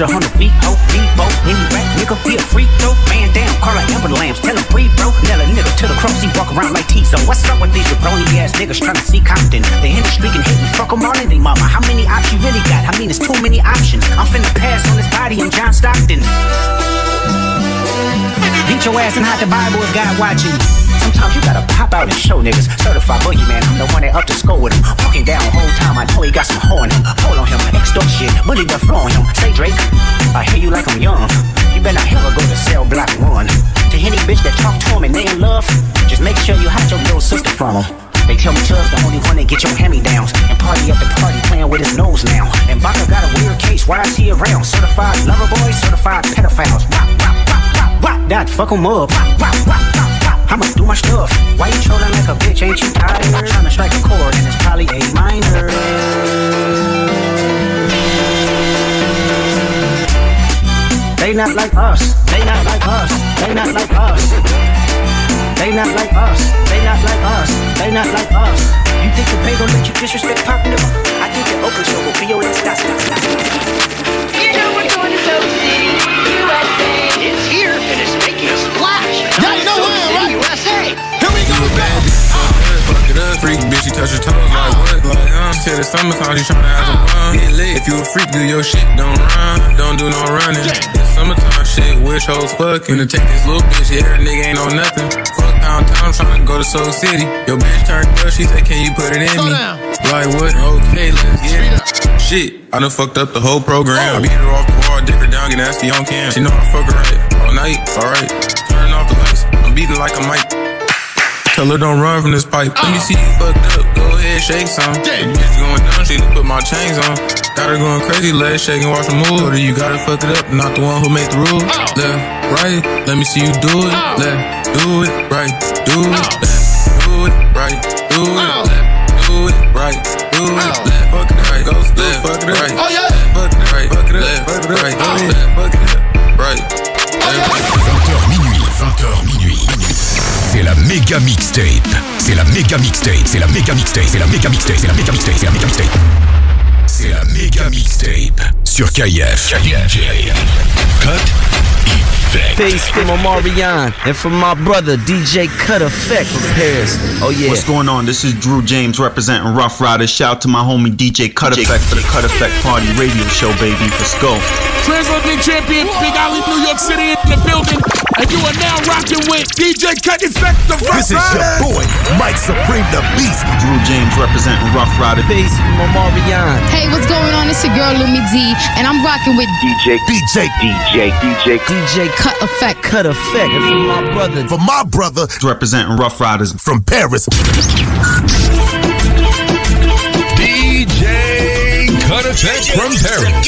monster on the beat, ho, Debo. Any rap nigga be a freak, though. Man down, call like Amber Lambs, tell him breathe, bro. Nail a nigga to the cross, he walk around like T-So. What's up with these jabroni ass niggas trying to see Compton? They in the street and hate me, fuck them all in they mama. How many options you really got? I mean, it's too many options. I'm finna pass on this body, I'm John Stockton. Beat your ass and hide the Bible if God watching. Sometimes you gotta pop out and show niggas. Certified boogeyman, I'm the one that up to score with him. Walking down the whole time, I know he got some hoe on him. Hold on him, extort shit, money done flow on him. Say Drake, I hear you like I'm young. You better not ever go to cell block 1. To any bitch that talk to him and they in love, just make sure you hide your little sister from him. They tell me Chubb's the only one that get your hand-me-downs and party at the party playing with his nose now. And Baca got a weird case, why is he around? Certified lover boys, certified pedophiles. Wop, wop, wop, wop, wop, that fuck him up. Wop, wop, wop, wop. I'ma do my stuff. Why you trolling like a bitch? Ain't you tired? I'm trying to strike a chord and it's probably A minor. They not like us. They not like us. They not like us. They not like us. They not like us. They not like us. You think the pay gon' let you disrespect Pop? No. I think the open show will be your last stop. You know we're going to Soap City, USA. It's here and it's making a splash. Y'all know where, right? USA. Here we go. Fuck it up, freak bitch, you touch your toes like what? Like till the summertime, you tryna have some fun. Get lit. If you a freak, do your shit, don't run, don't do no running. The summertime shit, wish hoes fucking. To take this little bitch, yeah, her nigga ain't on nothing. Fuck downtown, tryna go to Soul City. Your bitch turned up, she said, can you put it in me? Like what? Okay, let's get it. Shit, I done fucked up the whole program. I beat her off the wall, dick her down, get nasty on cam. She know I fuck her right all night, alright. Turn off the lights, I'm beating like a mic. Tell her don't run from this pipe. Let me see you fucked up. Go ahead, shake some. The bitch going down, she done put my chains on. Got her going crazy, legs shaking, watch her move. Or you gotta fuck it up, not the one who made the rules. Left, right, let me see you do it. Left, do it, right, do it. Left, do it, right, do it. Left, do it, right, do it. Left, fuck it right, go left, fuck it right. Oh yeah, fuck it right, fuck it up, fuck it right, left, fuck it up, right. 20h minuit. C'est la méga mixtape. C'est la méga mixtape. C'est la méga mixtape. C'est la méga mixtape. C'est la méga mixtape. C'est la méga mixtape. C'est la méga mixtape sur KF. Cut Effect. Face from Omarion and from my brother DJ Cut Effect from Paris. Oh yeah. What's going on? This is Drew James representing Rough Riders. Shout out to my homie DJ Cut Effect for the Cut Effect Party Radio Show, baby. Let's go. Transatlantic champion, Big Alley, New York City in the building. And you are now rocking with DJ Cut Effect, the Rough Riders. This is your boy, Mike Supreme, the Beast. Drew James representing Rough Riders. Face from Omarion. Hey, what's going on? It's your girl Lumi D, and I'm rocking with DJ Cut Effect. Cut Effect. And from my brother. For my brother, representing Rough Riders from Paris. DJ Cut Effect from Paris.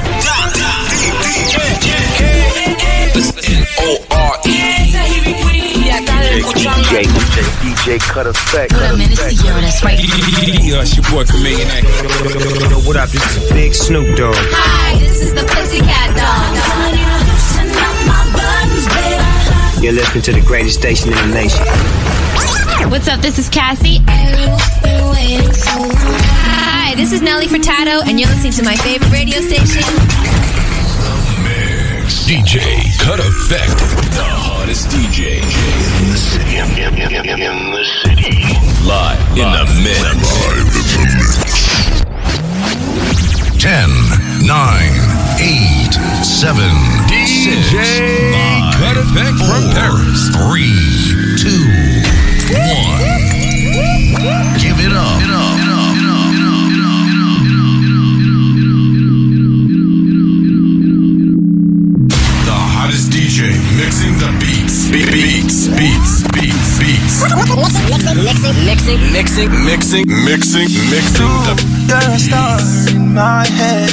DJ Cut Effect. Put a minute to hear that's right. It's your boy Chameleon Act. What up? This is Big Snoop Dogg. Hi, this is the Pussycat Dolls. You're listening to the greatest station in the nation. What's up? This is Cassie. Hi, this is Nelly Furtado, and you're listening to my favorite radio station. DJ Cut Effect, the hottest DJ in the city. In the city. Live in the mix. 10, 9, 8, 7, DJ 6, 5, Cut Effect 4, from Paris. 3, 2, 1. Give it up. DJ mixing the beats. Beats. Mixing the You're a star in my head.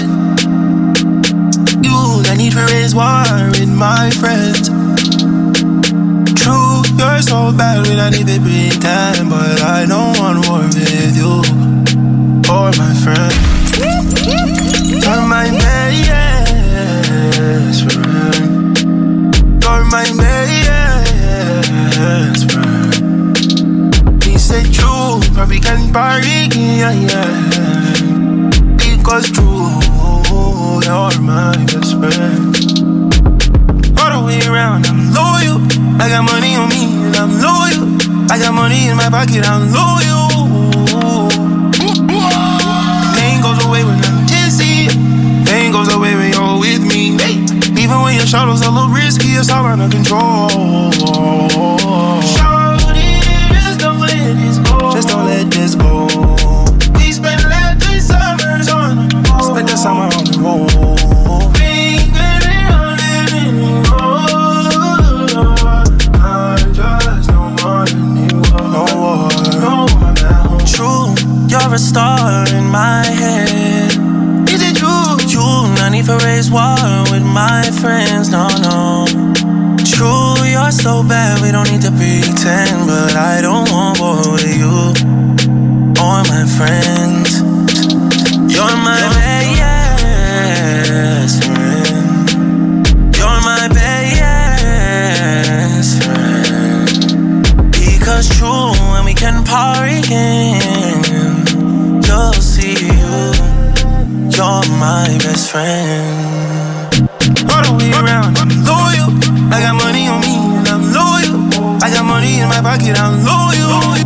You, I need to raise war in my friends. True, you're so bad when I need to pretend, but I don't want war with you or my friend. You're my best friend. You're my best friend. He said true, but we can party, yeah. Because true, you're you're my best friend. All the way around, I'm loyal. I got money on me and I'm loyal. I got money in my pocket, I'm loyal. Pain goes away when I'm dizzy. Pain goes away when you're with me. Even when your shadows a little risky, it's all under control. Shorty, just don't let this go. Just don't let this go. We spent the last 3 summers on the road. Spent the summer on the road. You're a star in my head. Is it true? You not need to raise war with my friends, no, no. True, you're so bad, we don't need to pretend. But I don't want war with you or my friends. You're my best friend. You're my best friend. Because true, when we can party again, you'll see you're my best friend. All the way around, I'm loyal. I got money on me and I'm loyal. I got money in my pocket, I'm loyal.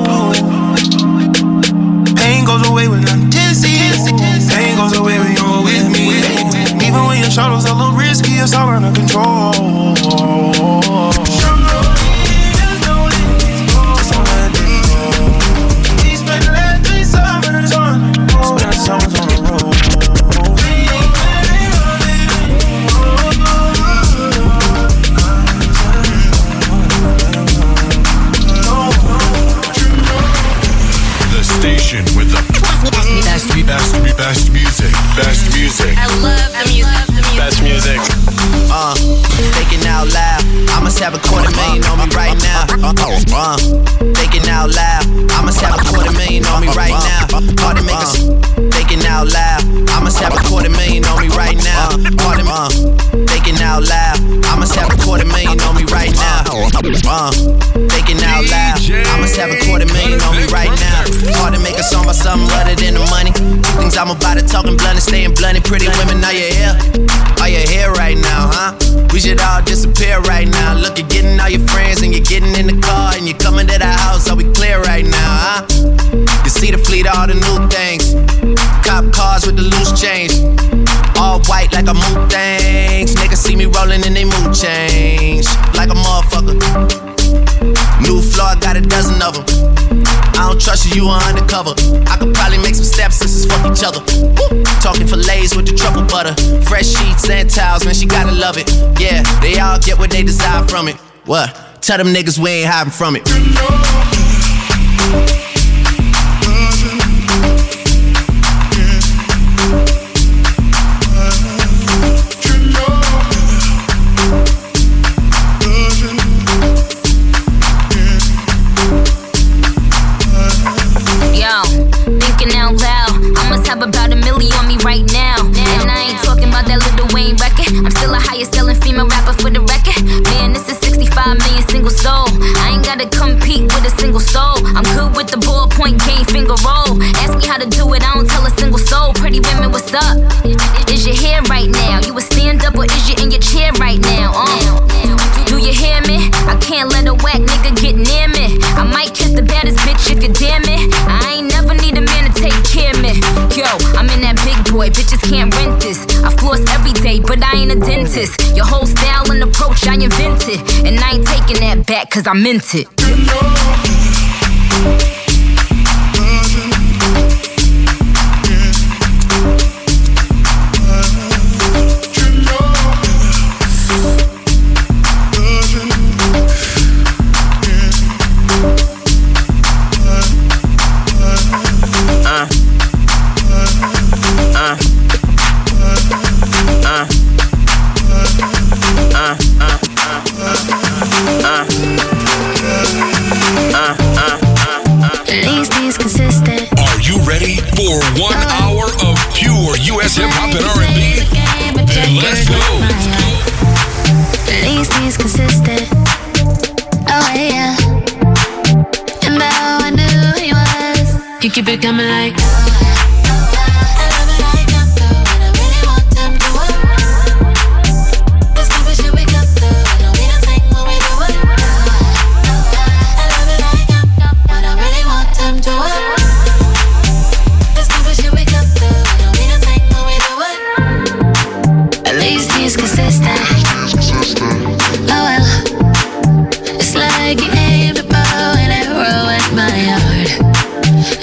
Pain goes away when I'm dizzy. Pain goes away when you're with me. Even when your shadows a little risky, it's all under control. With the best music. I love the music. Best music. Thinking out loud, I must have $250,000 on me right now. Thinking out loud, I must have $250,000 on me right now. Hard to make us. Thinking out loud, I must have $250,000 on me right now. Hard to thinking out loud, I must have $250,000 on me right now. Thinking out loud, I must have $250,000 on me right now. Hard to make a song about something other than the money. Two things I'm about to talking blunt and staying blunt. Pretty women, are you here? Are you here right now, huh? We should all disappear right now. Look, you're getting all your friends and you're getting in the car and you're coming to the house. Are we clear right now, huh? You see the fleet, all the new things. Cop cars with the loose change. All white like a mood things. Niggas see me rolling and they mood change. Like a motherfucker. New floor, got a dozen of them. I don't trust you, you are undercover. I could probably make some stepsisters fuck each other. Woo. Talking fillets with the truffle butter. Fresh sheets and towels, man, she gotta love it. Yeah, they all get what they desire from it. What? Tell them niggas we ain't hiding from it. Have about $1 million on me right now. And I ain't talking about that Lil Wayne record. I'm still the highest selling female rapper for the record. Man, this is 65 million single soul. I ain't gotta compete with a single soul. I'm good with the ballpoint game, finger roll. Ask me how to do it, I don't tell a single soul. Pretty women, what's up? Is your hair right now? You a stand up or is you in your chair right now? Do you hear me? I can't let a whack nigga get near me. I might kiss the baddest bitch if you dare me. I ain't never need a man to take care of me. Yo, I'm in that big boy, bitches can't rent this. I floss every day, but I ain't a dentist. Your whole style and approach I invented. And I ain't taking that back cause I meant it. For 1 hour of pure US hip-hop and R&B, then let's go. At least he's consistent. Oh yeah. And though I knew he was, you keep it coming like. I love it like I'm through, and I really want them.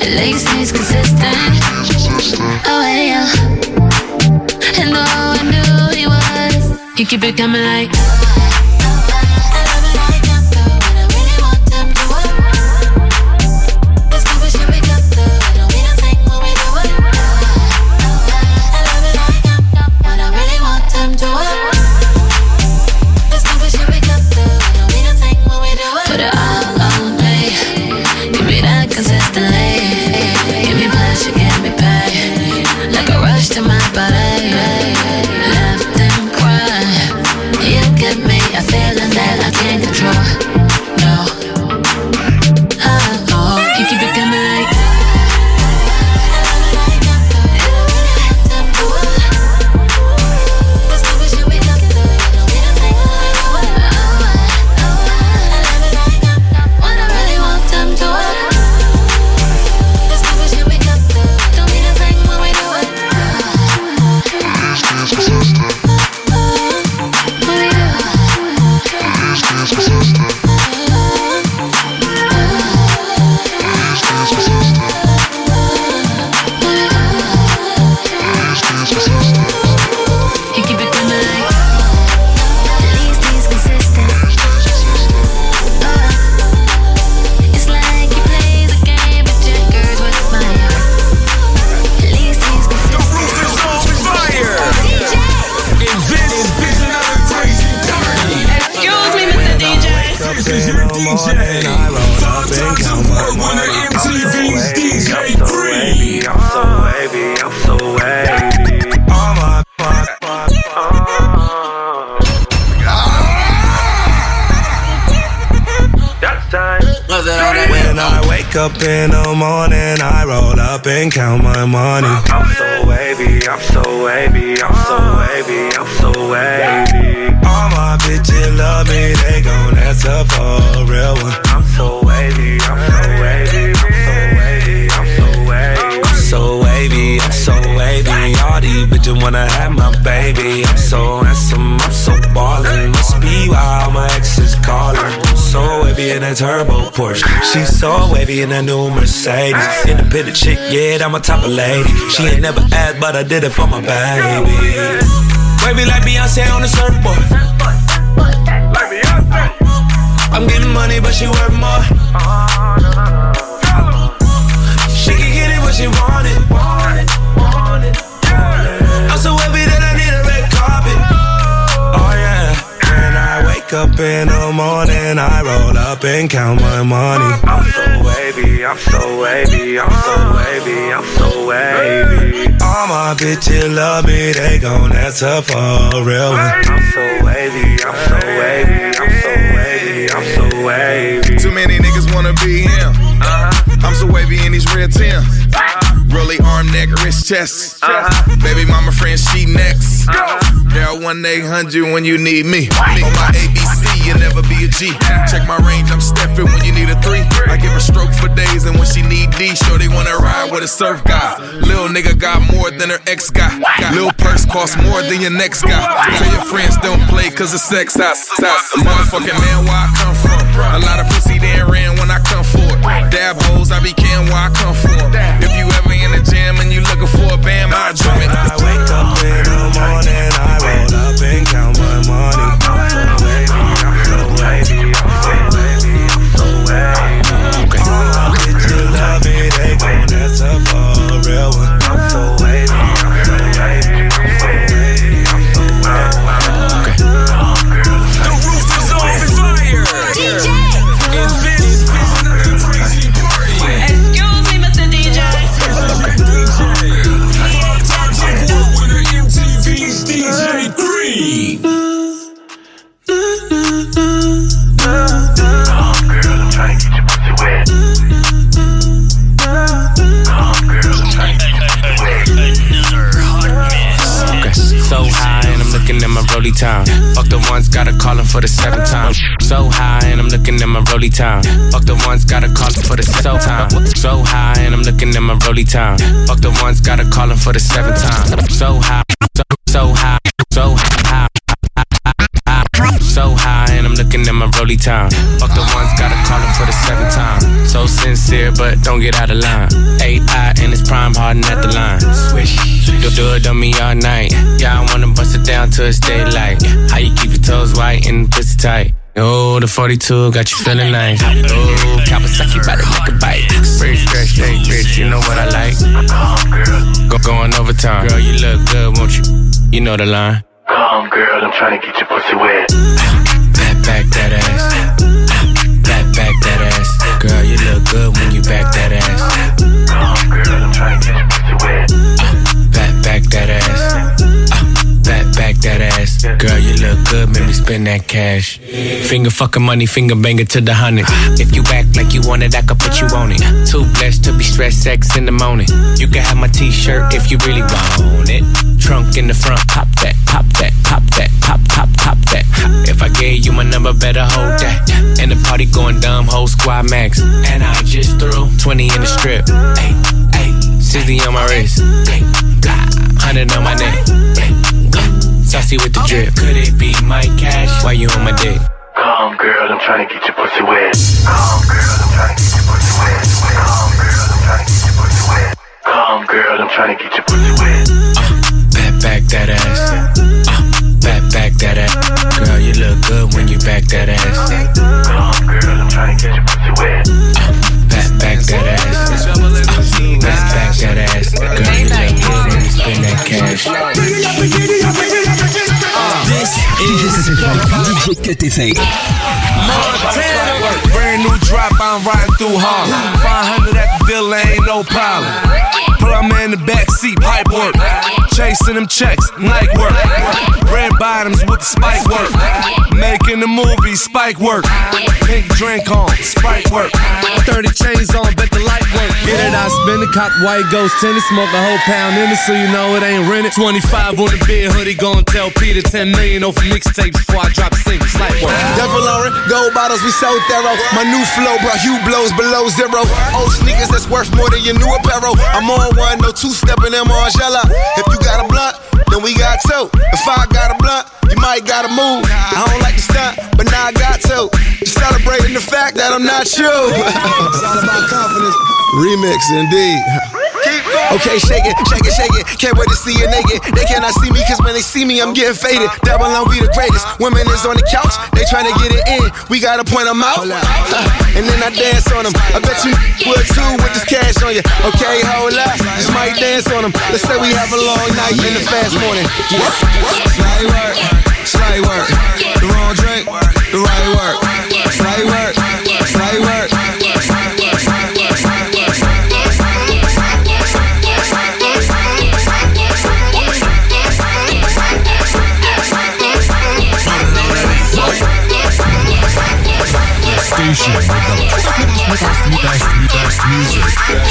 At least he's consistent. Oh yeah. And though I knew he was, you keep it coming like. To my body, left and cry. You give me a feeling that I can't control. No, oh, you keep it coming like. Up in the morning, I roll up and count my money. I'm so wavy, I'm so wavy, I'm so wavy, I'm so wavy. All my bitches love me, they gon' answer for a real one. I'm so wavy, I'm so wavy, I'm so wavy, I'm so wavy. I'm so wavy, I'm so wavy. All these bitches wanna have my baby. I'm so handsome, I'm so ballin'. Must be why all my exes callin'. So wavy in that turbo Porsche. She's so wavy in that new Mercedes. Independent chick, yeah, I'm a type of lady. She ain't never asked, but I did it for my baby. Wavy like Beyonce on the surfboard. I'm getting money, but she worth more. She can get it when she want it. I'm so wavy that I need a red carpet. Oh yeah. When I wake up in the morning, I roll up and count my money. I'm so wavy, I'm so wavy, I'm so wavy, I'm so wavy. All my bitches love me, they gon' answer for a real one. I'm so wavy, I'm so wavy, I'm so wavy, I'm so wavy. Too many niggas wanna be him. I'm so wavy in these red Timbs. Really arm, neck, wrist, chest. Baby mama friend, she next. Dial 1-800 when you need me. On my ABC, you never be a G. Check my range, I'm stepping when you need a 3. I give her stroke for days, and when she need D, sure they wanna ride with a surf guy. Lil nigga got more than her ex guy. Lil purse costs more than your next guy. Tell your friends don't play cause of sex house. Motherfucking man, where I come from. A lot of pussy they ran when I come for it. Dab hoes, I be can where I come from. If you ever in the gym and you looking for a band, I drum it. I wake up in the morning, I roll up and count my money. I'm so wavy, I'm so wavy, I'm so wavy, I'm so wavy. All my bitches love me, they gon' answer for a real one. I'm so wavy, I'm so wavy, I'm so wavy, I'm so wavy. The roof is on fire. DJ. Excuse me, Mr. DJ. MTV's DJ Green. Come girl, I'm trying to get your pussy wet. Come girl, I'm trying to get your pussy wet. Another hot mess. Okay. So high and I'm looking at my rollie time. Fuck the ones, gotta call him for the 7th time. So high and I'm looking at my rollie time. Fuck the ones, gotta call him for the 7th time. So high and I'm looking at my rollie time. Fuck the ones, gotta call him for the 7th time. So high, so high, so high. So high and I'm looking at my rollie time. Fuck the ones, gotta call him for the 7th time. So so sincere, but don't get out of line. AI and it's prime harden at the line. Swish, do it on me all night. Yeah, I wanna bust it down till it's daylight. How you keep your toes white and pussy tight? Oh, the 42 got you feeling nice. Oh, Kawasaki bout to make a bite. Fresh, fresh, stay rich, you know what I like. Going overtime. Girl, you look good, won't you? You know the line. Come, girl, I'm trying to get your pussy wet. Back that ass. Back that ass. Girl, you look good when you back that ass. Come, girl, I'm trying to get your pussy wet. Back that ass. Back that ass. Girl, you look good, make me spend that cash. Finger fucking money, finger banger to the hundreds. If you act like you want it, I could put you on it. Too blessed to be stressed, sex in the morning. You can have my t-shirt if you really want it. Trunk in the front, pop that, pop that, pop that, pop that. If I gave you my number, better hold that. And the party going dumb, whole squad max. And I just threw 20 in the strip. Ay, 60 on my wrist. 100 on my neck. Saucy with the drip. Could it be my cash? Why you on my dick? Come, girl, I'm trying to get your pussy wet. Come, girl, I'm trying to get your pussy wet. Come, girl, I'm trying to get your pussy wet. Come, girl, I'm trying to get your pussy wet. Back that ass. Back that ass. Girl, you look good when you back that ass. Come, girl, I'm trying to get your pussy wet. Back that ass. Back that ass. Girl, you look good when you spend that cash. This is DJ KTF. Montana, brand new drop, I'm riding through Harlem. 500 at the dealer, ain't no problem. Put my man in the back seat, pipe work. Chasing them checks, night work. Red bottoms with the spike work. Making the movie, spike work. Pink drink on, spike work. 30 chains on, bet the light work. Get it out, spin it, cop white ghost tennis. Smoke a whole pound in it, so you know it ain't rented. 25 on the bed hoodie, gon' tell Peter 10 million over mixtapes before I drop a single, slight work. Devil Lauren, gold bottles, we so thorough. My new flow brought Hugh blows below zero. Old sneakers that's worth more than your new apparel. I'm on one, no two-stepping in Margiela. If you got a blunt, then we got two. If I got a blunt, you might gotta move. I don't like to stunt, but now I got to. Just celebrating the fact that I'm not you. It's all about confidence. Remix, indeed. Okay, shake it, shake it, shake it. Can't wait to see you naked. They cannot see me, cause when they see me, I'm getting faded. Double on, we the greatest. Women is on the couch, they tryna get it in. We gotta point them out. And then I dance on them. I bet you would too with this cash on you. Okay, hold up, just might dance on them. Let's say we have a long night in the fast morning. Slight work, slight work. The wrong drink, the right work. Slight work, slight work. Station with the best music.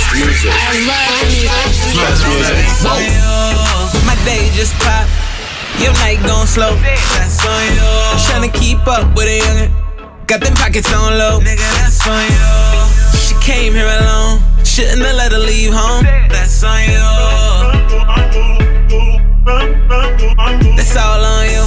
My day just popped, your night gon' slow. That's on you. Tryna keep up with a youngin', got them pockets on low. Nigga, that's on you. She came here alone, shouldn't have let her leave home. That's on you. That's all on you.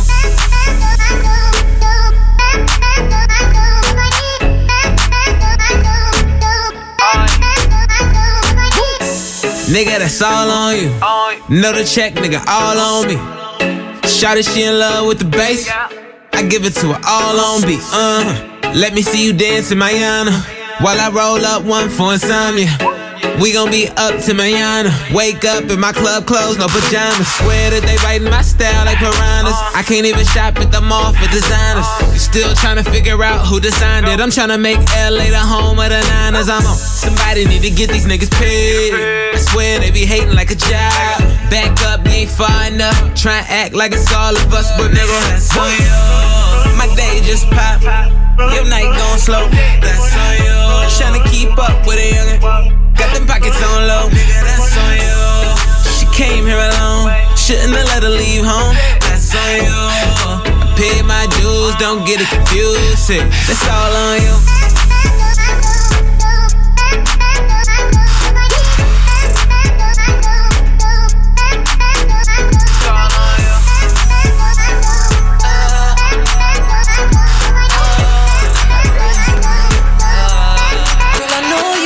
Nigga, that's all on you. Know the check, nigga, all on me. Shawty, she in love with the bass. I give it to her all on beat. Let me see you dance in Mayana while I roll up one for insomnia. We gon' be up to Mayana. Wake up in my club clothes, no pajamas. Swear that they biting my style like piranhas. I can't even shop at the mall for designers. You still tryna figure out who designed it. I'm tryna make LA the home of the Niners. I'm on. Somebody need to get these niggas paid. I swear they be hating like a job. Back up, you ain't far enough. Try and act like it's all of us, but nigga, that's on you. My day just popped, your night gon' slow. That's on you. Tryna keep up with a youngin', got them pockets on low. Nigga, that's on you. She came here alone, shouldn't have let her leave home. That's on you. I paid my dues, don't get it confused. That's all on you. Girl, I know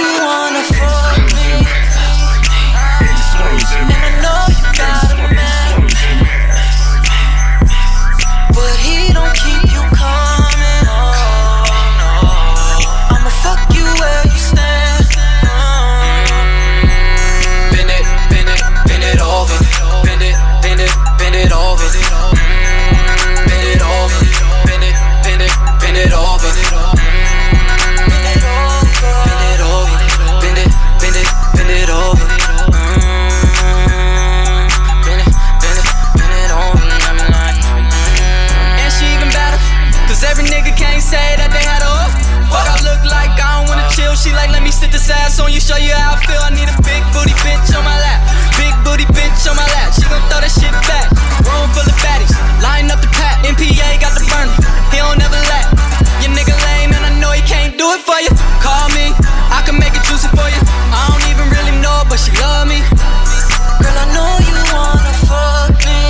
show you how I feel. I need a big booty bitch on my lap. Big booty bitch on my lap. She gon' throw that shit back. Room full of baddies, line up the pack. MPA got the burner, he don't never lack. Your nigga lame and I know he can't do it for you. Call me, I can make it juicy for you. I don't even really know her, but she love me. Girl, I know you wanna fuck me,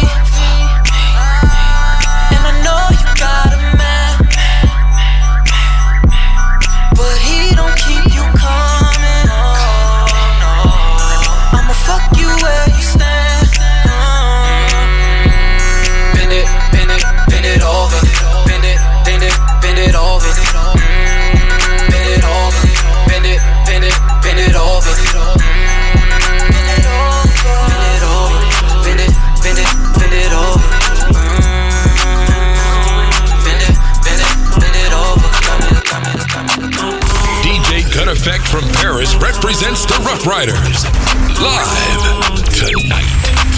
and I know you got a man, but he don't keep you coming. I'ma fuck you where you stand. Bend it, bend it, bend it over. Bend it, bend it, bend it over. Bend it over. Bend it, bend it, bend it over. Cut Effect from Paris represents the Rough Riders live tonight.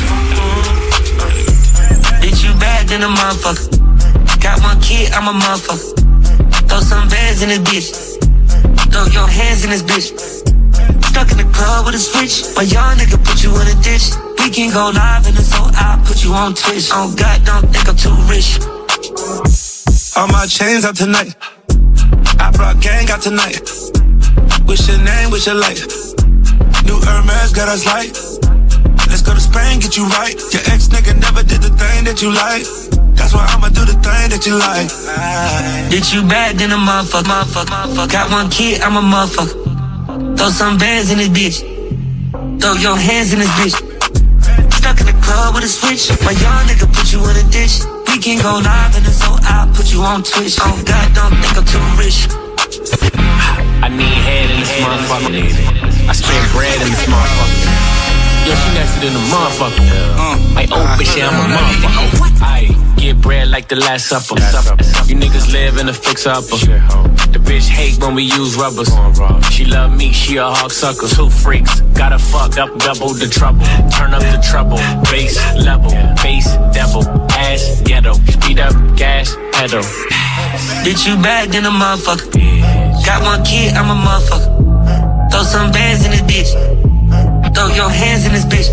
Bitch, you bad than a motherfucker. Got one kid, I'm a motherfucker. Throw some bands in this bitch. Throw your hands in this bitch. Stuck in the club with a switch. My young nigga put you in a ditch. We can go live and so I'll put you on Twitch. Oh God, don't think I'm too rich. All my chains up tonight. I brought gang out tonight. What's your name, what's your life? New Hermes got us light. Let's go to Spain, get you right. Your ex nigga never did the thing that you like. That's why I'ma do the thing that you like. Bitch, you bad than a motherfucker. Got one kid, I'm a motherfucker. Throw some bands in this bitch. Throw your hands in this bitch. Stuck in the club with a switch. My young nigga put you in a ditch. We can go live and so I'll put you on Twitch. Oh God, don't think I'm too rich. I need head in this motherfucker. I spend bread in this motherfucker. Yo, she nasty than a motherfucker. My old bitch, yeah, I'm a motherfucker. I get bread like the Last Supper. You niggas live in a fix-upper. The bitch hate when we use rubbers. She love me, she a hog sucker. Two freaks, gotta fuck up, double the trouble. Turn up the trouble, bass level, bass devil, ass ghetto. Speed up, gas pedal. Bitch, you bad than a motherfucker. Got one kid, I'm a motherfucker. Throw some bands in this bitch. Throw your hands in this bitch.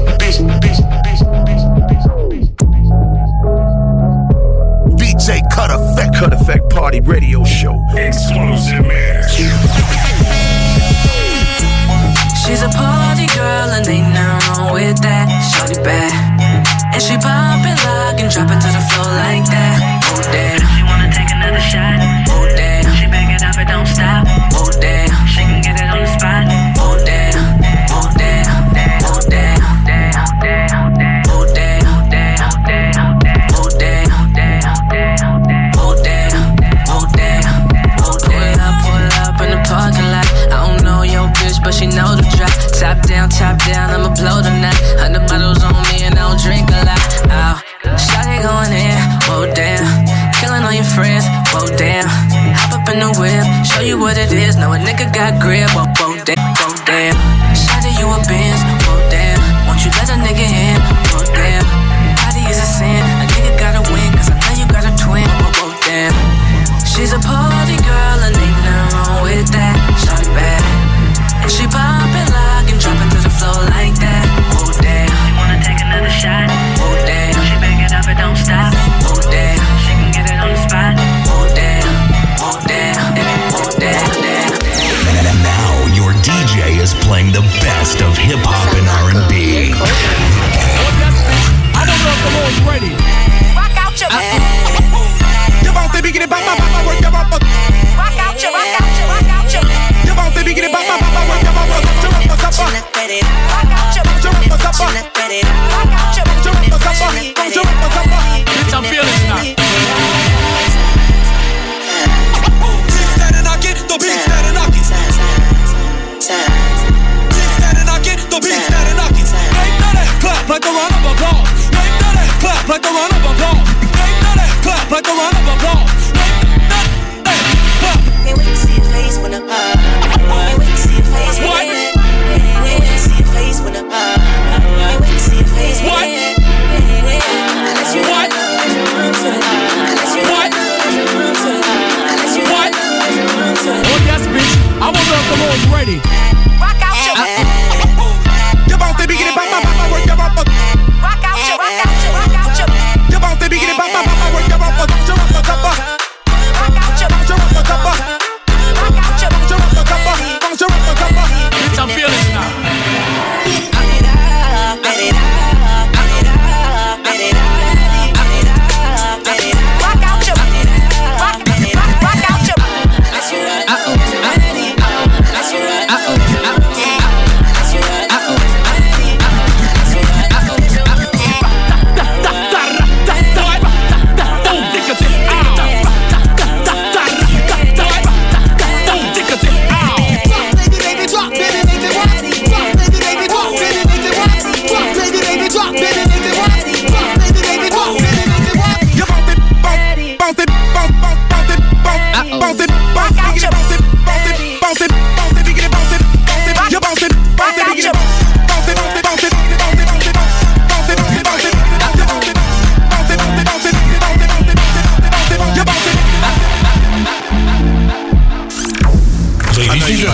DJ Cut Effect Party Radio Show. Explosive mix. She's a party girl and ain't nothing wrong with that. Shorty bad, and she pop it lock and drop it to the floor like that. Oh damn, she wanna take another shot. Oh damn, she back it up and don't stop. Oh damn, she can get it on the spot. Oh damn, oh damn, oh damn, oh damn, oh damn, oh damn, oh damn. Pull up in the parking lot. I don't know your bitch, but she know the drop. Top down, I'ma blow tonight. 100 bottles on me and I don't drink a lot. Ow, shawty going in, whoa damn. Killing all your friends, whoa damn. Hop up in the whip, show you what it is. Now a nigga got grip, whoa damn. Shawty, you a Benz, whoa damn. Won't you let a nigga in, whoa damn. Body is a sin, a nigga gotta win, cause I know you got a twin, whoa damn. She's a party girl and ain't nothing wrong with that. Shawty bad, and she pop it lock and drop it to the floor like that. Oh damn, she wanna take another shot. Oh damn, she back it up and don't stop. Oh damn, she can get it on the spot. Oh damn, oh damn, oh damn. And now your DJ is playing the best of hip hop and R&B. I don't know if the Lord's ready. Rock out your You bounce the biggie, bop, bop, bop, work your bop. rock out your You bounce the biggie, bop, bop, bop, work your bop. Bitch, I'm feeling it now. Beats that and knock it, the beats that and knock it. Beats that and knock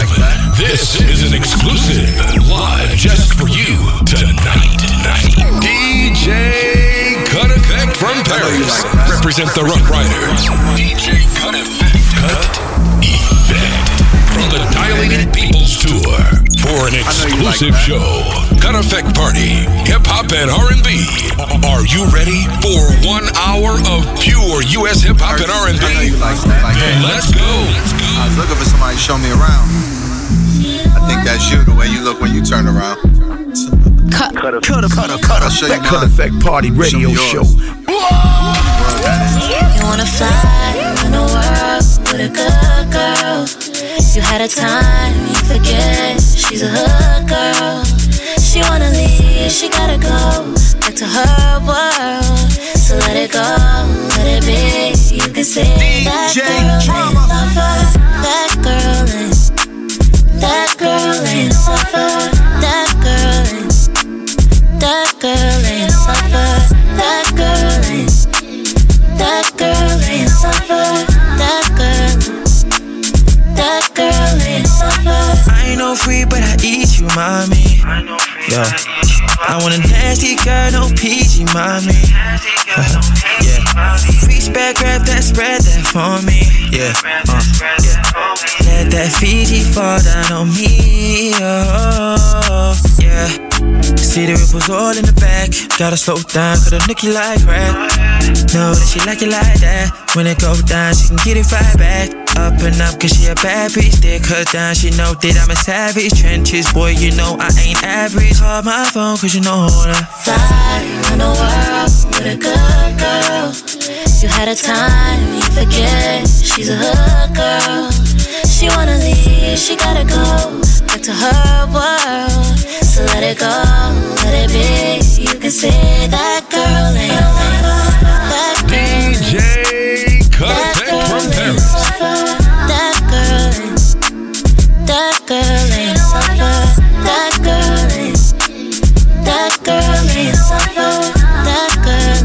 This is an exclusive live just for you tonight. DJ Cut Effect from Paris. Represent the Rough Riders. DJ Cut Effect. From the Dilated Peoples Tour for an exclusive show. Cut Effect Party, hip hop and R&B. Are you ready for 1 hour of pure US hip hop and R&B? Then let's go. I was looking for somebody to show me around. I think that's you, the way you look when you turn around. Cut Effect Party Radio Show. You wanna fly around the world with a good girl. You had a time, you forget, she's a hood girl. She wanna leave, she gotta go back to her world. So let it go, let it be. You can say that girl ain't lover. That girl ain't, that girl ain't lover. That girl ain't, that girl ain't lover. That girl ain't, that girl ain't lover. That girl, that girl ain't lover. I ain't no free, but I eat you, mommy. Yo, I want a nasty girl, no peachy, mommy. Yeah, reach back, grab that, spread that for me. Yeah, let that Fiji fall down on me. Oh, yeah. See the ripples all in the back. Gotta slow down, cause the nookie like crack. Know that she like it like that. When it go down, she can get it right back. Up and up, cause she a bad bitch. Dick her down, she know that I'm a savage. Trenches, boy, you know I ain't average. Call my phone, cause you know that. Fly around the world with a good girl. You had a time, you forget, she's a hood girl. She wanna leave, she gotta go back to her world. So let it go, let it be. You can say that girl ain't lover. That girl ain't, DJ Cut Effect from Paris. that girl ain't, that girl ain't lover. That girl ain't, that girl ain't lover. That girl,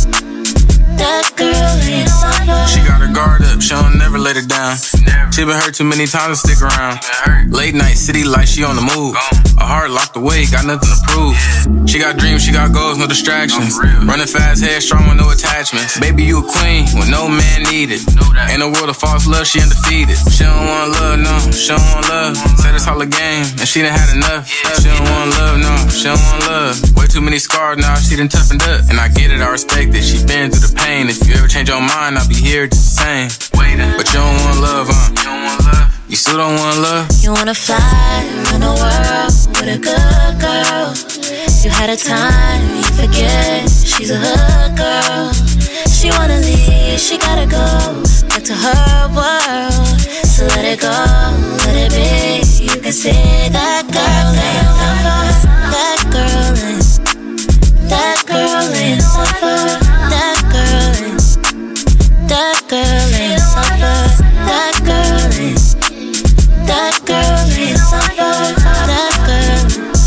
that girl ain't lover. She got her guard up, she don't never let it down. She been hurt too many times to stick around. Late night, city life, she on the move. A heart locked away, got nothing to prove. She got dreams, she got goals, no distractions. Running fast, headstrong with no attachments. Baby, you a queen when no man needed. In a world of false love, she undefeated. She don't want love, no, she don't want love. Said it's all a game, and she done had enough. She don't want love, no, she don't want love. Way too many scars now, she done toughened up. And I get it, I respect it, she been through the pain. If you ever change your mind, I'll be here just the same. But you don't want love, you still don't want love? You wanna fly around the world with a good girl. You had a time, you forget, she's a hood girl. She wanna leave, she gotta go back to her world. So let it go, let it be. You can say that girl ain't lover. That girl ain't, that girl ain't lover. That girl ain't, that girl ain't lover. That girl ain't, that girl ain't lover. That girl,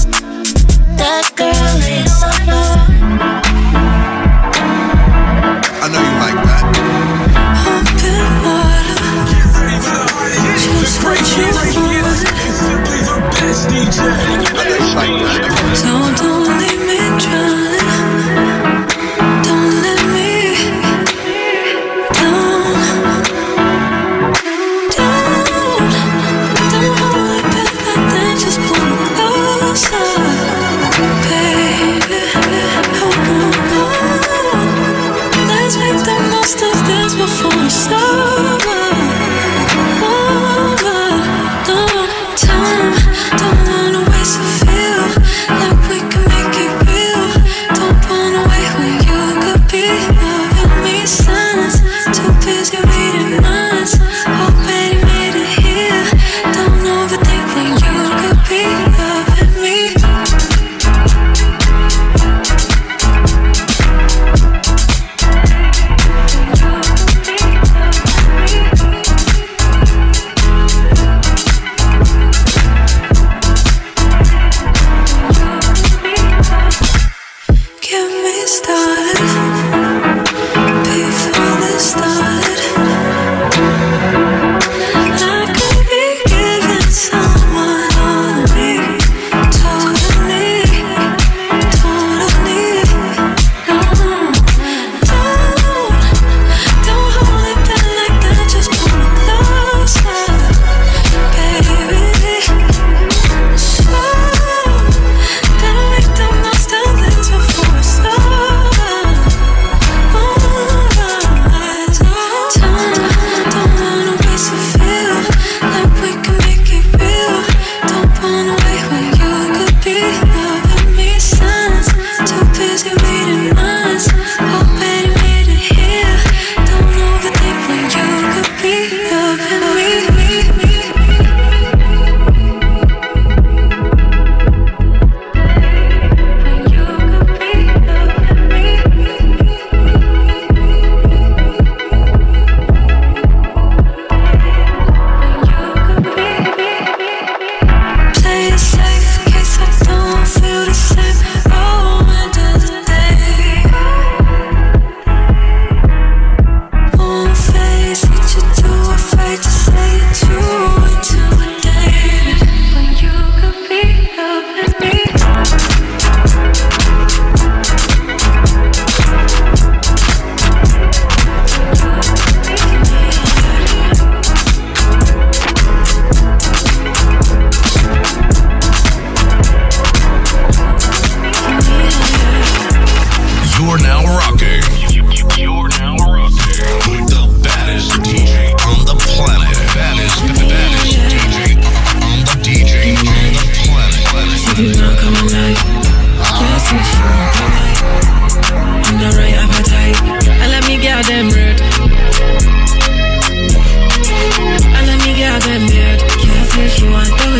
that girl ain't lover. I know you like that. Open water, just what you want. I know you like that. Don't leave me drowning. Don't let me down. Don't hold it back like that. Just pull me closer, baby. Oh no. Let's make the most of this before it's over. No time, don't wanna waste a feel like we can make it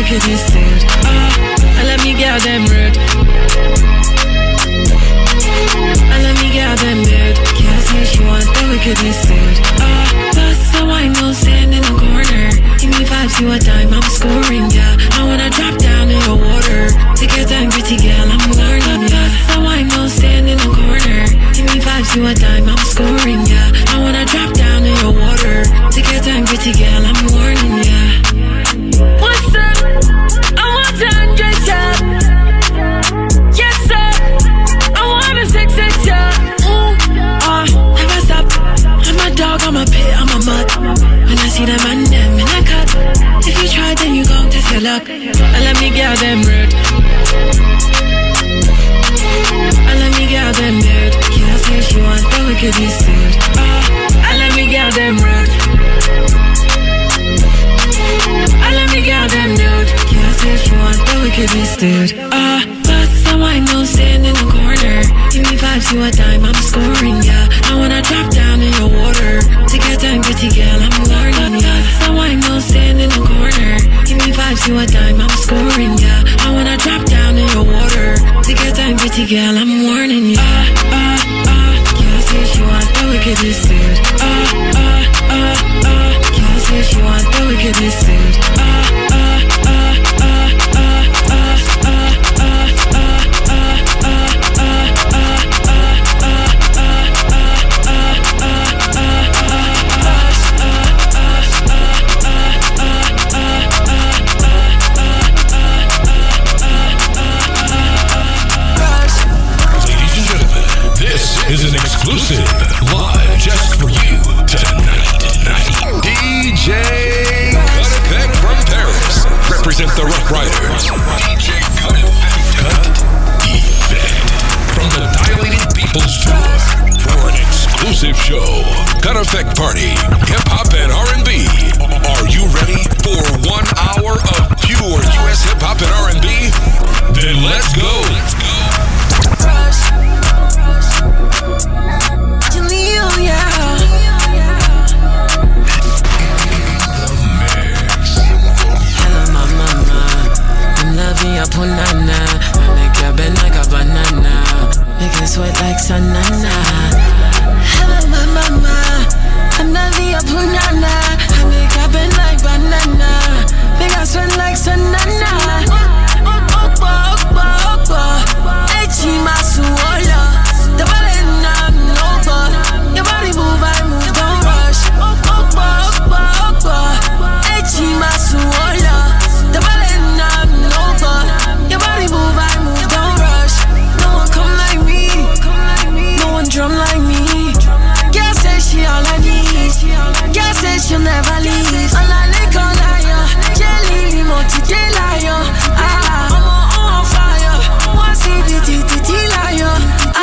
wickedest dude. I let me get them rude. I let me get them mood. Can't say she want the wickedest dude. That's so I know stand in the corner. Give me vibes, you a dime, I'm scoring, yeah. I wanna drop down in your water. To get that gritty girl, I'm learning, yeah. That's how I know stand in the corner. Give me vibes, you a dime, I'm scoring, yeah. I wanna drop down in your water. To get that gritty girl, I'm warning, yeah. What's up? I want 100 shot. Yes sir, I want a 6 shot. Never stop. I'm a dog, I'm a pit, I'm a mutt. When I see them and them in a cut. If you try, then you gon' test your luck. I let me get them rude. I let me get them nude. Can't say she want the wickedest dude. I let me get them rude. I let me get them nude. Can't say she want the wickedest dude. But someone knows stand in the corner. Give me vibes, you a dime, I'm scoring, yeah. I wanna drop down in your water. To get that gritty girl, I'm learning, yeah. Someone knows stand in the corner. Give me vibes, you a dime, I'm scoring, yeah. I wanna drop down in your water. To get that gritty girl, I'm warning, yeah. Can't say she want the wickedest dude. Can't say she want the wickedest dude. Is an exclusive live just for you tonight. DJ Cut Effect from Paris. Represent the Rough Riders. DJ Cut Effect from the Dilated People's Tour for an exclusive show. Cut Effect Party, hip hop and R&B. Are you ready for 1 hour of pure US hip hop and R&B? Then let's go. Punana, I make your bend like a banana, make it sweat like sanana. Hello, my mama, I'm Navi Punana, I make your bend like banana, make it sweat like sanana. Okba, okba, okba, echi masuola, the balena noba, your body move, I move, don't rush. Okba, okba, okba, echi masuola, the balena noba. Your body move, I move, don't rush. No one come like me, no one drum like me. Girl says she all I need, girl says she'll never leave. All I like all liar, jelly, moti, liar. I'm on fire, one CBT, liar.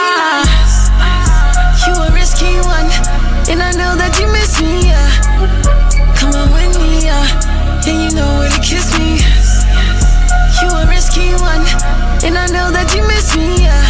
You a risky one, and I know that you miss me, yeah. Come on with me, yeah, and you know where to kiss me. You a risky one, and I know that you miss me, yeah.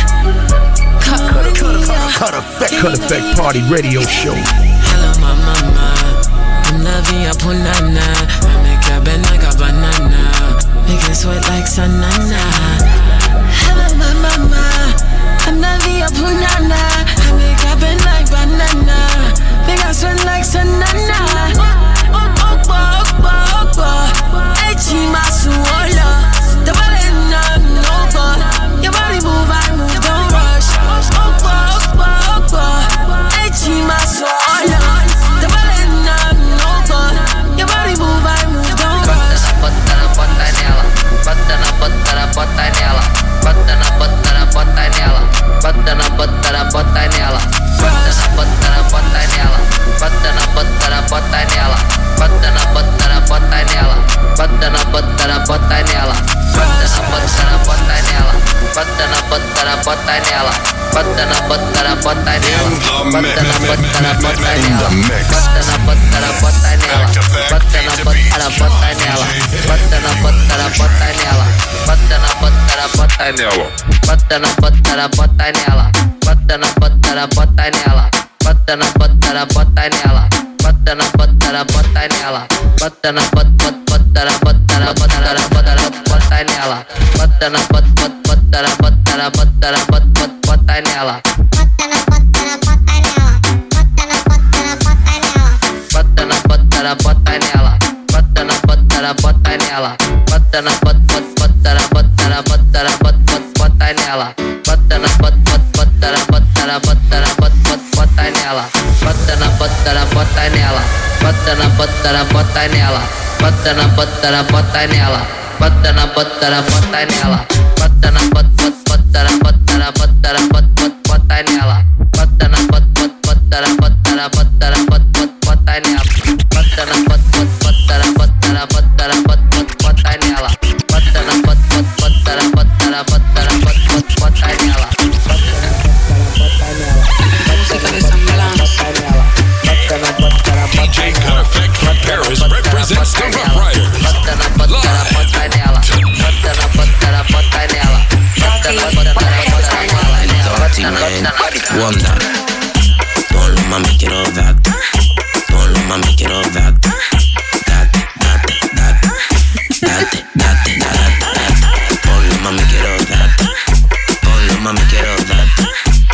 Cut Effect Party Radio Show. Hello, my mama, I'm Navi Punana, I make your bend like a banana, make it sweat like sanana. Hello, my mama, I'm Navi Punana, I make your bend like banana, make it sweat like sanana. Okba, okba, okba, echi masuola. The balena noba, your body move, I move, don't rush. Okba, okba, okba, echi masuola. The balena noba, your body move, I move, don't rush. Bota nela, bota nela, bota nela, bota nela, bota nela, bota nela, bota nela, bota nela, bota nela, bota nela, bota nela, bota nela, bota nela, bota nela, bota nela, bota nela. Bota bota nela. Bota nela. Bota nela. DJ Cut Effect from Paris represents the Rough Riders. Wonder. Ponlo mami quiero darte. Ponlo mami quiero darte. Date. Ponlo mami quiero darte. Ponlo mami quiero darte.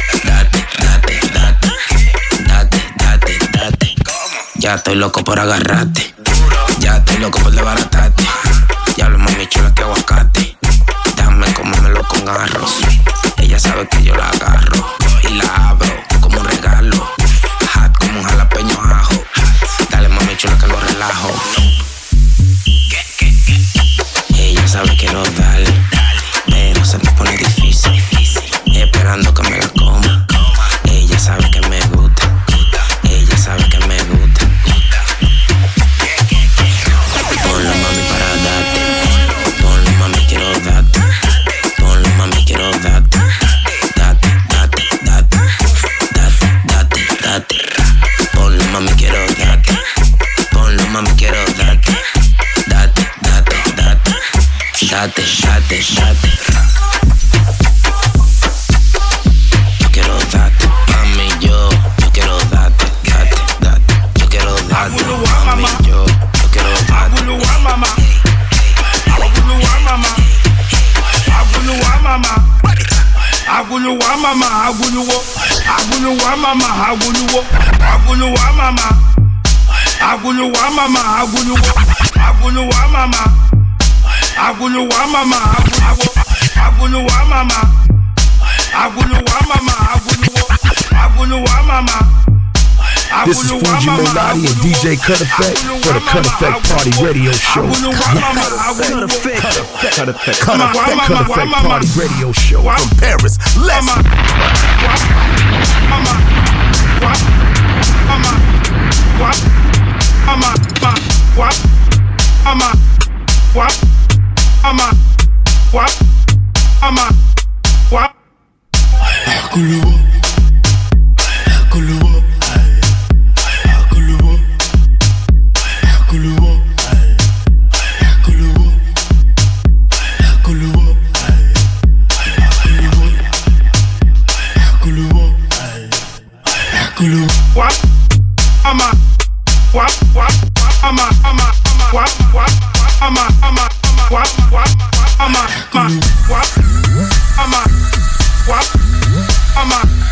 Date. Ya estoy loco por agarrarte. Ya estoy loco por desbaratarte. Ya lo mami chula que aguacate. Dame comérmelo con arroz. Ella sabe que yo la agarro y la abro como un regalo. Hot como un jalapeño ajo. Dale mami chula que lo relajo. Ella sabe que no darle, pero se me pone difícil. Esperando que me la coma. Ella sabe que me gusta. Ella sabe que me gusta. Ponlo mami para darte. Ponlo mami quiero darte. Ponlo mami quiero darte. Date. Ponlo mami quiero darte. Ponlo mami quiero darte. Date. Yo quiero darte, mami, yo quiero darte. Yo quiero darte, mami, yo quiero darte. This is Fuji Melody and DJ Cut Effect for the Cut Effect Party Radio Show. Cut Effect Party Radio Show from Paris. Let's I'm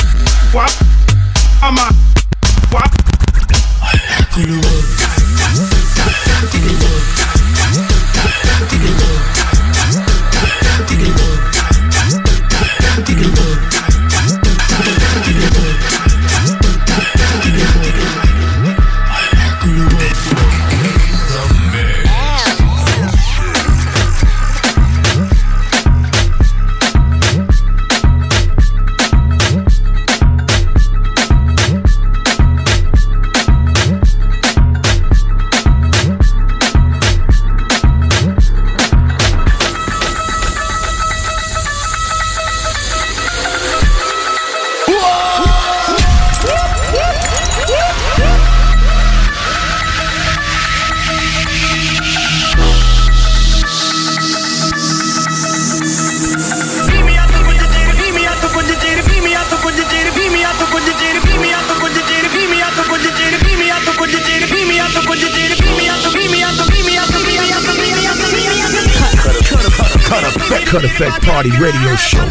Cut Effect Party Radio Show.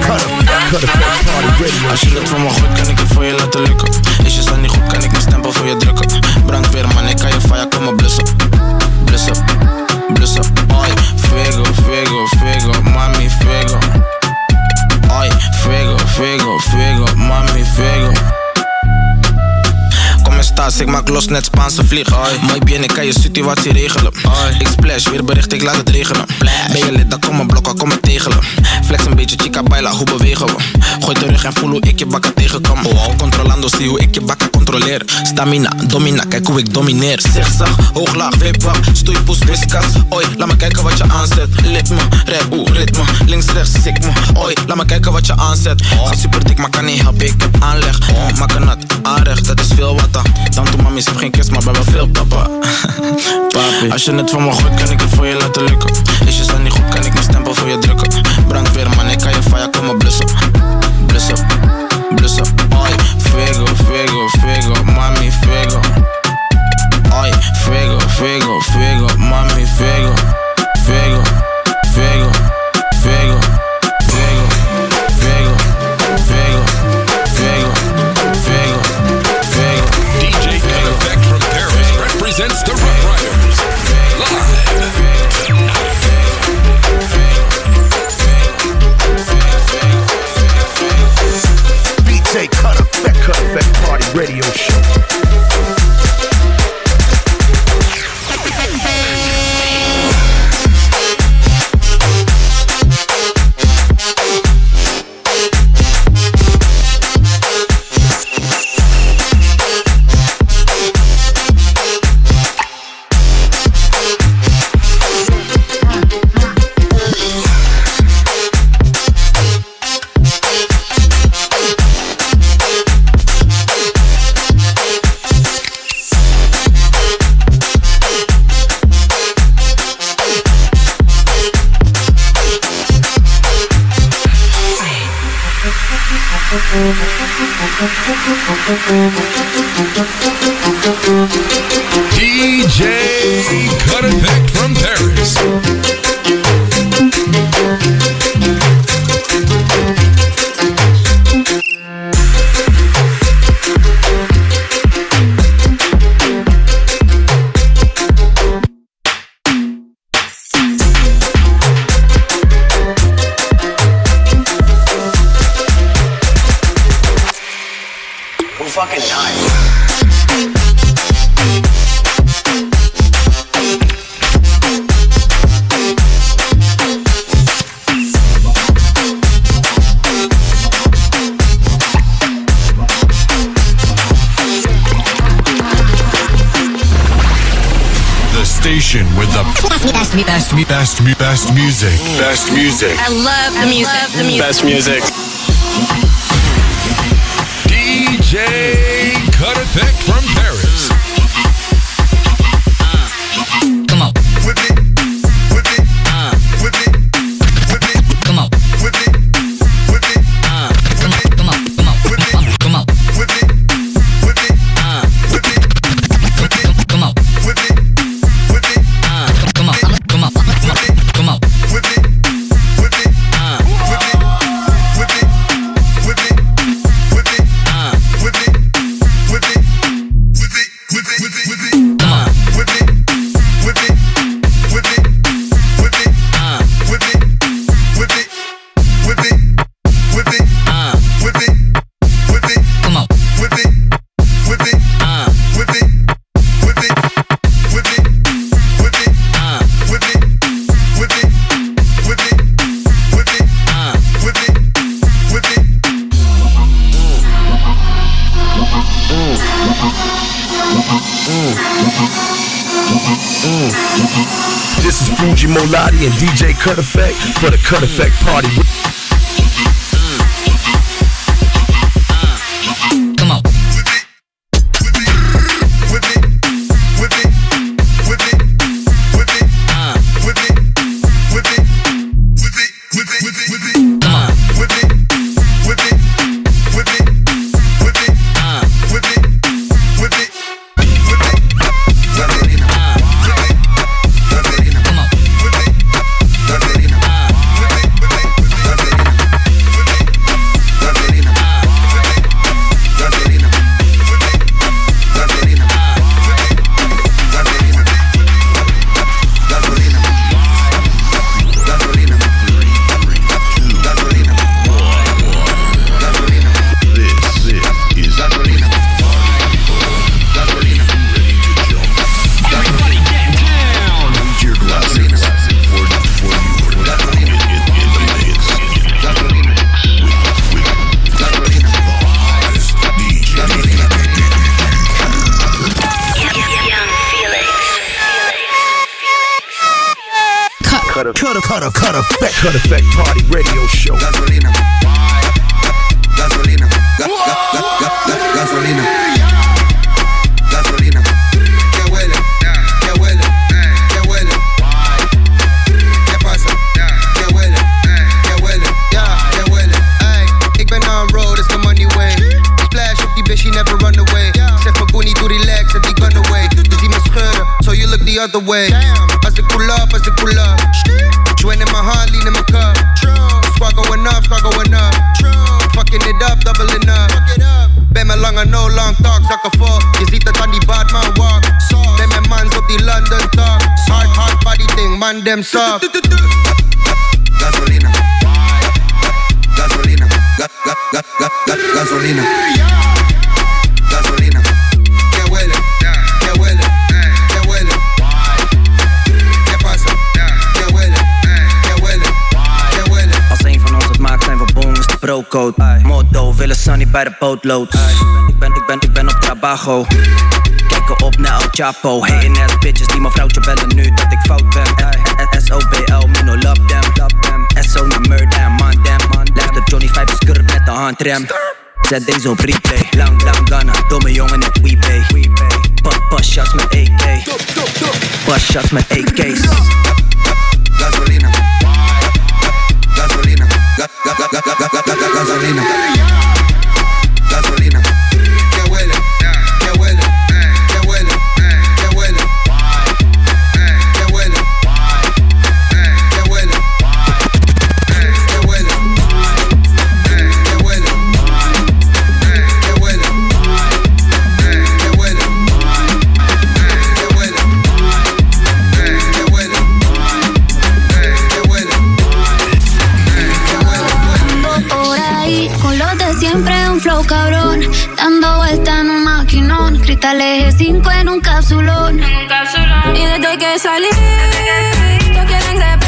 Cut Effect Party Radio. Als je het voor me gooit, kan ik het voor je laten lukken. Is je zo niet goed, kan ik mijn stempel voor je drukken. Brandweer man, ik kan je fire komen blussen. Blussen, blussen. Oi, fuego, fuego, fuego, mami, fuego. Oi, fuego, fuego, fuego, mami, fuego. Kom eens thuis, ik maak los net Spaanse vlieg. Mooi bien, ik kan je situatie regelen. Ik splash, weer bericht, ik laat het regenen. Ben je lid, dan kom mijn blokken, kom me tegelen. Flex een beetje, chica baila, hoe bewegen we? Gooi terug en voel hoe ik je bakken tegenkom. Controlando, zie hoe ik je bakken controleer. Stamina, domina, kijk hoe ik domineer. Zigzag, hoog, laag, wipwag, stoeipoes, whiskas. Oi, laat me kijken wat je aanzet. Lit me, rap, ritme, links, rechts, sik me. Oi, laat me kijken wat je aanzet. Gaat super dik, maar kan niet helpen, ik heb aanleg. Maak een nat, aanrecht, dat is veel watta. Dan toe mami, heb geen kiss, maar ben wel veel papa. Papi, als je het van me gooit, kan ik het voor je laten lukken. Is je zo niet goed, kan ik mijn stempel voor je drukken. Brandweer man, ik kan je fire komen blussen. Blussen, blussen. Oi, fuego, fuego, fuego, mami, fuego. Oi, fuego, fuego, fuego, mami, fuego. Fuego, fuego, fuego, fuego, fuego, fuego, fuego, fuego, fuego. DJ Cut Effect from Paris represents the Rough Riders. Live. DJ Cut Effect Party Radio Show. DJ Cut Effect from Paris. Fucking nice. Station with the best music. Best music. I love the music. Best music. DJ Cut Effect from Paris. Come on. Whip it. Whip it. Whip it. Whip it. Come on. Whip it. Whip it. Come on. Come on. Come on. Whip it. Come on. Whip it. Whip it. Whip it. Whip it. Come on. Whip it. Whip it. Come on. Come on. Come on. Whip it. Whip it. Whip it. Whip it. Whip it. Whip it. Whip it. Whip it. Whip it. Whip it. Whip it. Whip it. Come on. Whip it. Whip it. Whip it. Whip it. Whip it. Whip it. Whip it. Whip it. Whip it. Whip it. Come on. Whip it. Whip it. Whip it. Whip it. Whip it. Whip it. Whip it. Whip it. Whip it. Whip it. Whip it. Whip it. This is Fuji Molati and DJ Cut Effect for the Cut Effect Party. Come on. Cut Effect Party Radio Show. Gasolina. Gasolina. Gasolina. Gasolina. Que huele. Que huele. Que huele. ¿Qué pasa? Que huele. Que huele. Que huele. Ay, ik ben on road, it's the money way. Splash op die bitch, she never run away. Zeg maar Goonie, doe relax, zet die gun away. Je ziet me scheuren, so you look the other way. Als ik pull up. Join in my hand, lean in my cup. Squad going up. Fucking it up, doubling up. Ben met lange no long talk, zakken vol. Je ziet het aan die badman walk. Ben met mans op die London talk. Hard body thing, man dem soft. Gasolina. Gasolina. Gasolina. Gasolina. Que huele. Que huele. Que huele. ¿Qué pasa? Que huele. Que huele. Que huele. Als een van ons het maakt, zijn we boom, is de brocode. Motto, willen Sunny bij de bootlood. Ik ben op trabajo. Kijken op naar El Chapo. Hating ass bitches die mijn vrouwtje bellen nu dat ik fout ben. SOBL, me no love them. SO naar murder en man damn. Lijf de Johnny 5 skirt met de handrem. Zet deze op replay. Lang Ghana, domme jongen net WePay. Pas shots met AK. Pas shots met AK's. Gasolina. Gasolina. Gasolina. Gasolina. Que huele. Que huele. Que huele. Que huele. Que huele. Que huele. Que huele. Que huele. Que huele. Que huele. Con los de siempre un flow cabrón, dando vuelta en un maquinón, cristales 5 en un capsulón. Y desde que salí, todos quieren repetir.